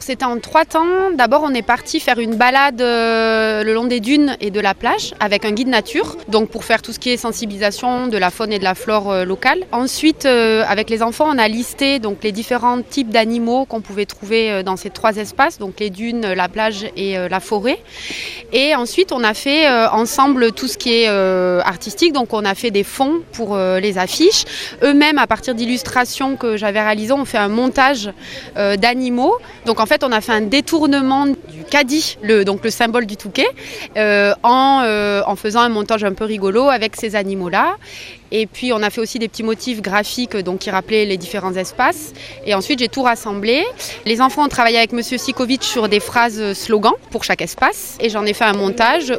c'était en 3 temps. D'abord, on est parti faire une balade le long des dunes et de la plage avec un guide nature, donc pour faire tout ce qui est sensibilisation de la faune et de la flore locale. Ensuite, avec les enfants, on a listé donc les différents types d'animaux qu'on pouvait trouver dans ces 3 espaces, donc les dunes, la plage et la forêt. Et ensuite, on a fait ensemble tout ce qui est artistique, donc on a fait des fonds pour les affiches. Eux-mêmes, à partir d'illustrations que j'avais réalisées, on fait un montage d'animaux. Donc en fait, on a fait un détournement du caddie, donc le symbole du Touquet, en faisant un montage un peu rigolo avec ces animaux-là. Et puis on a fait aussi des petits motifs graphiques donc, qui rappelaient les différents espaces. Et ensuite j'ai tout rassemblé. Les enfants ont travaillé avec Monsieur Sikovic sur des phrases slogans pour chaque espace. Et j'en ai fait un montage